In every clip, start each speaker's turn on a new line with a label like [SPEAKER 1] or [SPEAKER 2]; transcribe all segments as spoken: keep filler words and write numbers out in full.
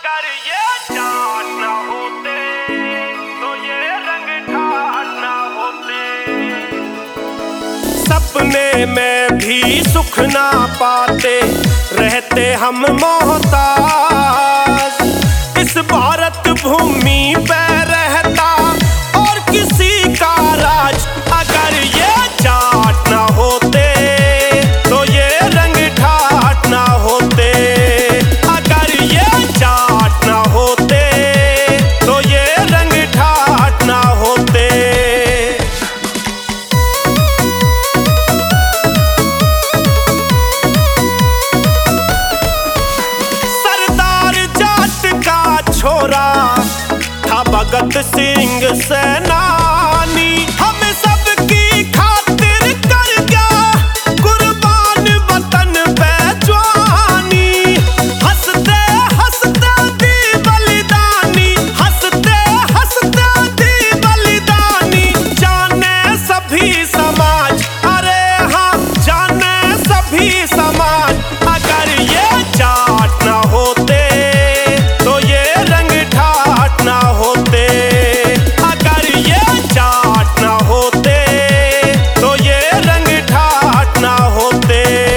[SPEAKER 1] अगर ये जाट ना होते तो ये रंग ठाट ना होते। सपने में भी सुख ना पाते, रहते हम मोहताज। इस भारत भूमि पे रहता और किसी का राज। अगर ये जाट ना होते तो ये रंग ठाट ना होते। अगर ये जाट ना होते तो ये रंग ठाट ना होते। सरदार जाट का छोरा था भगत सिंह सेनानी। हम सबकी खातिर कर गया कुर्बान वतन पे जवानी। हंसते हंसते दी बलिदानी, हंसते हंसते दी बलिदानी। जाने सभी समाज, अरे हाँ जाने सभी समाज। अगर ये जाट ना होते तो ये रंग ठाट ना होते। अगर ये जाट ना होते तो ये रंग ठाट ना होते।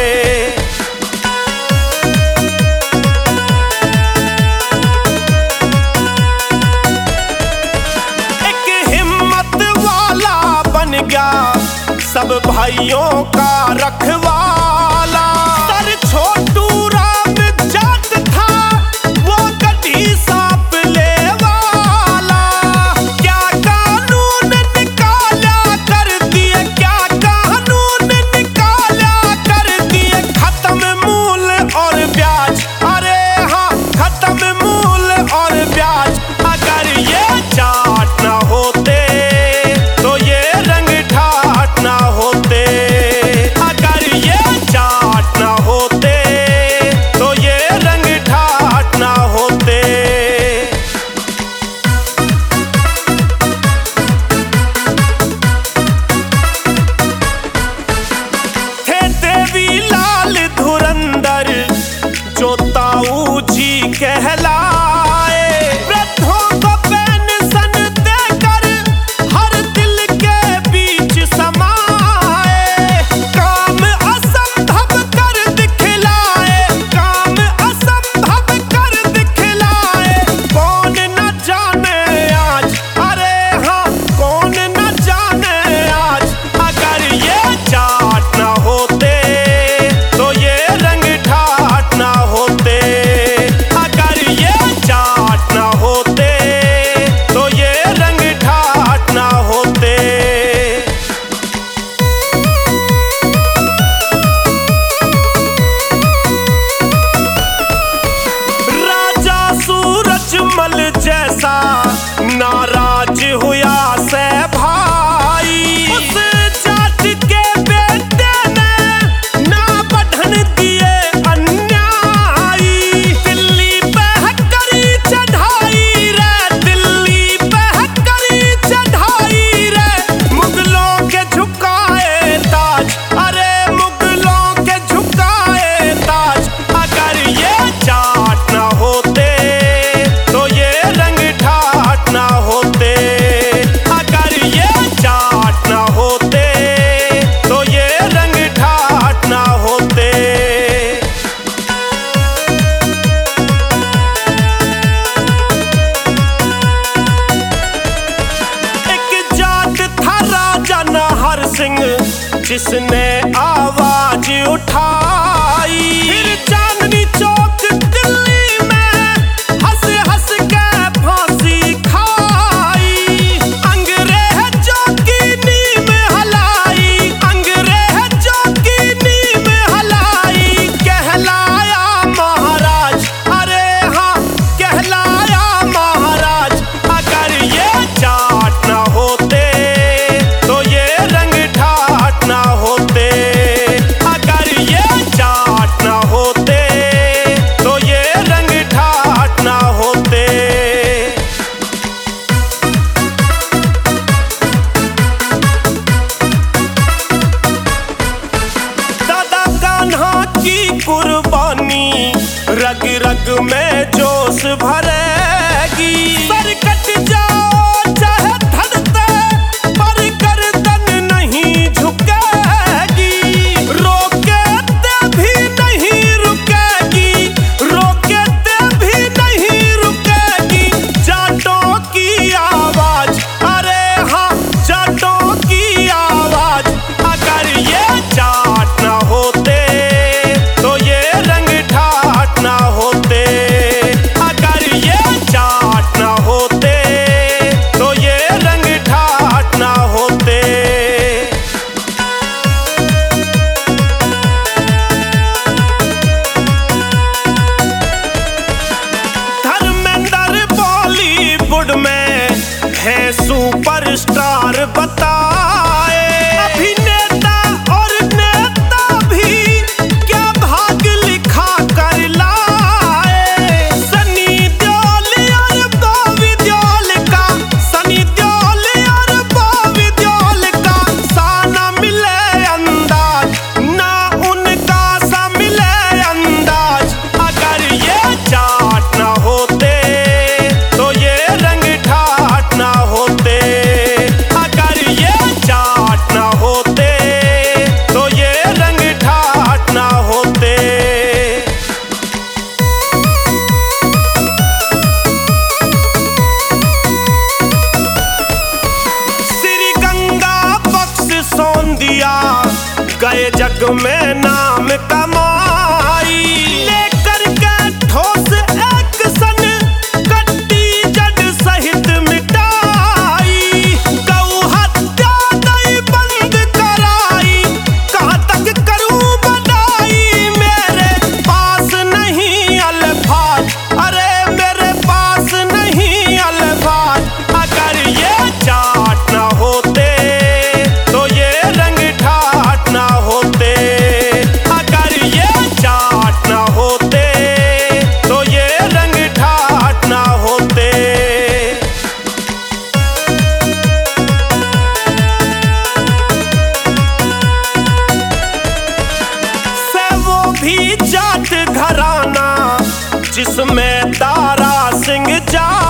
[SPEAKER 1] एक हिम्मत वाला बन गया सब भाइयों का रखवाला। सर छोटू राम जाट था, वो कटी सांप ले वाला। क्या कानून निकाला कर दिए, क्या कानून निकाला कर दिए। खत्म मूल और ब्याज, अरे हाँ खत्म मूल और ब्याज। अगर ये जाट ना होते तो ये रंग ठाट ना होते। अगर ये जाट ना होते तो ये रंग ठाट ना होते। थे देवी लाल धुरंधर जो ताऊ जी कहलाए। वृद्धों को पेंशन देकर हर दिल के बीच समाए। काम असंभव कर दिखलाए, काम असंभव कर दिखलाए। कौन न जाने आज, अरे हाँ कौन न जाने आज। अगर ये जाट ना होते तो ये रंग ठाट ना होते। अगर ये जाट ना होते तो ये रंग ठाट ना होते। राजा सूरजमल जैसा नाराज हुआ से भाई। उस जाट के बेटे ने ना बढ़न दिए अन्यायी। दिल्ली पे करी चढ़ाई रे, दिल्ली पे करी चढ़ाई रे। मुगलों के झुकाए ताज, अरे मुगलों के झुकाए ताज। अगर ये जाट ना होते तो ये रंग ठाट ना होते। अगर ये जाट ना होते तो ये रंग ठाट ना होते। एक जाट था राजा नाहर सिंह जिसने आवाज उठाई। फिर चांदनी चौक दिल्ली में हंस हंस के फांसी खाई। अंग्रेजों की नीम हलाई, अंग्रेजों की नीम हलाई। कहलाया महाराज, अरे हाँ कहलाया महाराज। अगर ये जाट ना होते तो ये रंग ठाट ना होते। अगर ये जाट ना होते जोश भरेगी। सर कट जाओ चाहे धरते पर गर्दन नहीं झुकेगी। रोके ते भी नहीं रुकेगी, रोके ते भी नहीं रुकेगी। जाटों की आवाज, अरे हाँ जाटों की आवाज। अगर ये जाट ना होते तो ये रंग ठाट ना होते। अगर ये जाट ना होते तो ये रंग ठाट ना होते। धर्मेंद्र बॉलीवुड में है सुपरस्टार बताए। अभिनेता और नेता भी क्या भाग लिखा कर लाए। सनी देओल और बॉबी देओल का, सनी देओल और बॉबी देओल का सा ना मिले अंदाज, ना उनका सा मिले अंदाज। अगर ये जाट ना होते तो ये रंग ठाट ना होते। अगर ये जाट ना होते तो ये रंग ठाट ना होते। श्री गंगा बख्श सोंदिया गए जग में नाम कमाई। लेकर के ठोस एक्शन कट्टी जड़ सहित मिटाई। गौ हत्या नहीं बंद कराई, कहाँ तक करूं बनाई। मेरे पास नहीं अल्फाज, अरे मेरे पास नहीं अल्फाज। अगर ये जाट ना होते तो ये रंग ठाट ना होते। अगर ये जाट ना होते तो ये रंग ठाट ना होते। से वो भी जाट घराना जिसमें तारा सिंह जा